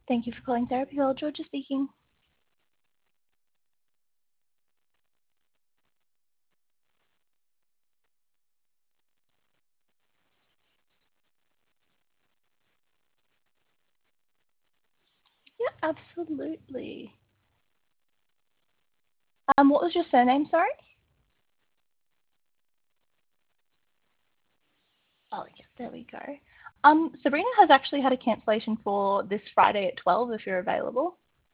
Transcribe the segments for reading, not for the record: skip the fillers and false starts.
Thank you for calling Therapy Hall. Georgia speaking. Yeah, absolutely. What was your surname, sorry? Oh, yeah, there we go. Sabrina has actually had a cancellation for this Friday at 12 if you're available.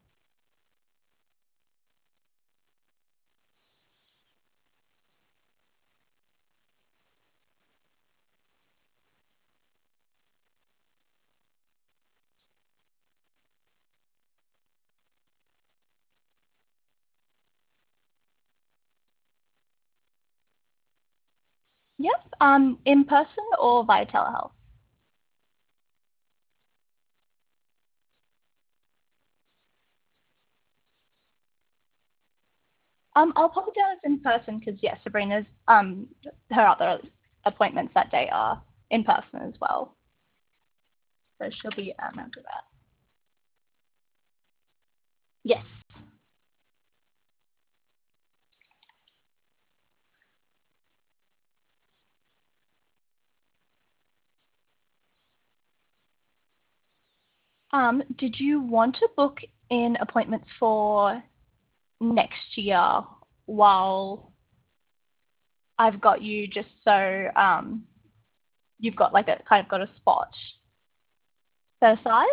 Yep. In person or via telehealth? I'll pop it down as in person because yeah, Sabrina's her other appointments that day are in person as well, so she'll be after that. Yes. Did you want to book in appointments for next year while I've got you just so you've got like a kind of got a spot set aside?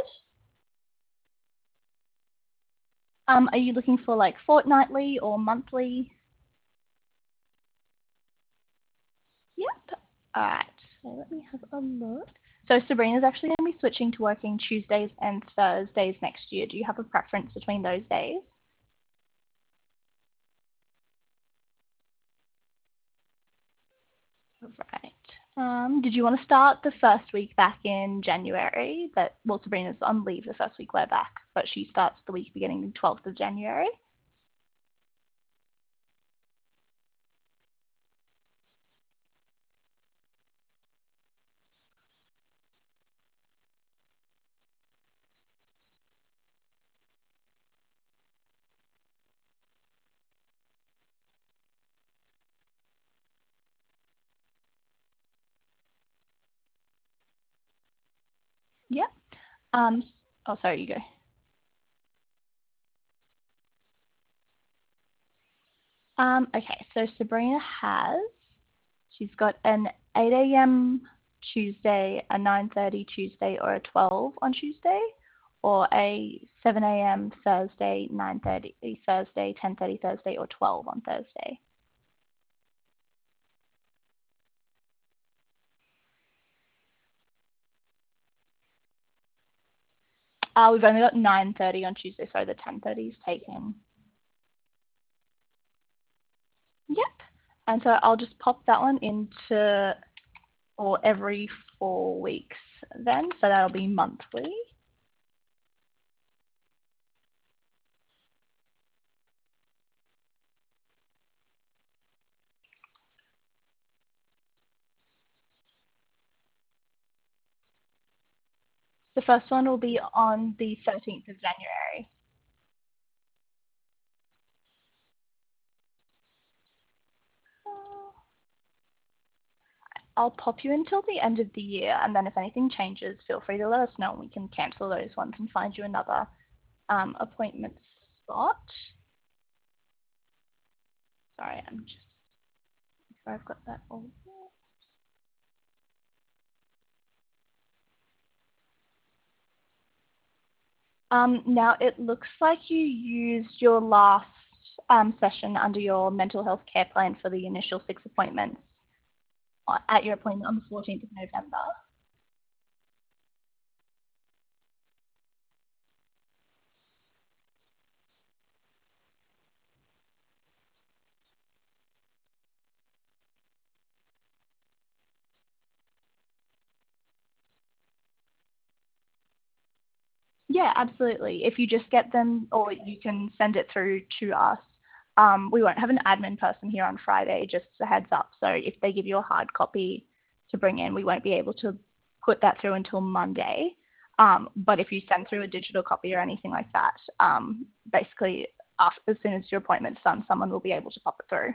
Are you looking for like fortnightly or monthly? Yep. All right. So let me have a look. So Sabrina's actually going to be switching to working Tuesdays and Thursdays next year. Do you have a preference between those days? Right. Did you want to start the first week back in January? Well, Sabrina's on leave the first week we're back, but she starts the week beginning the 12th of January. Yep. Oh, sorry, you go. Okay, so she's got an 8 a.m. Tuesday, a 9:30 Tuesday, or a 12 on Tuesday, or a 7 a.m. Thursday, 9:30 Thursday, 10:30 Thursday, or 12 on Thursday. We've only got 9:30 on Tuesday, so the 10:30 is taken. Yep. And so I'll just pop that one into or every 4 weeks then, so that'll be monthly. The first one will be on the 13th of January. I'll pop you until the end of the year, and then if anything changes, feel free to let us know, and we can cancel those ones and find you another appointment spot. Sorry, I'm just sure I've got that all. Now it looks like you used your last session under your mental health care plan for the initial 6 appointments at your appointment on the 14th of November. Yeah, absolutely. If you just get them, or you can send it through to us. We won't have an admin person here on Friday, just a heads up. So if they give you a hard copy to bring in, we won't be able to put that through until Monday. But if you send through a digital copy or anything like that, basically as soon as your appointment's done, someone will be able to pop it through.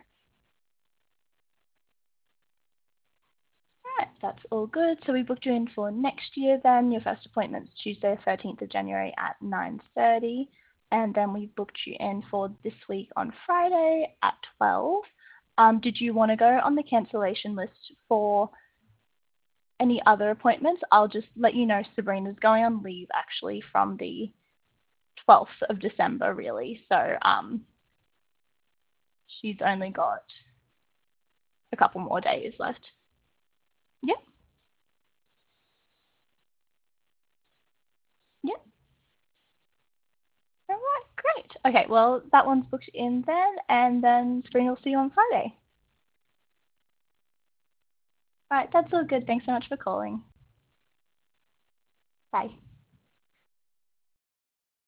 Right, that's all good. So we booked you in for next year then. Your first appointment's Tuesday, 13th of January at 9:30. And then we booked you in for this week on Friday at 12. Did you want to go on the cancellation list for any other appointments? I'll just let you know Sabrina's going on leave actually from the 12th of December really. So she's only got a couple more days left. Yep, yep. All right, great. Okay, well, that one's booked in then, and then Sabrina will see you on Friday. All right, that's all good. Thanks so much for calling. Bye.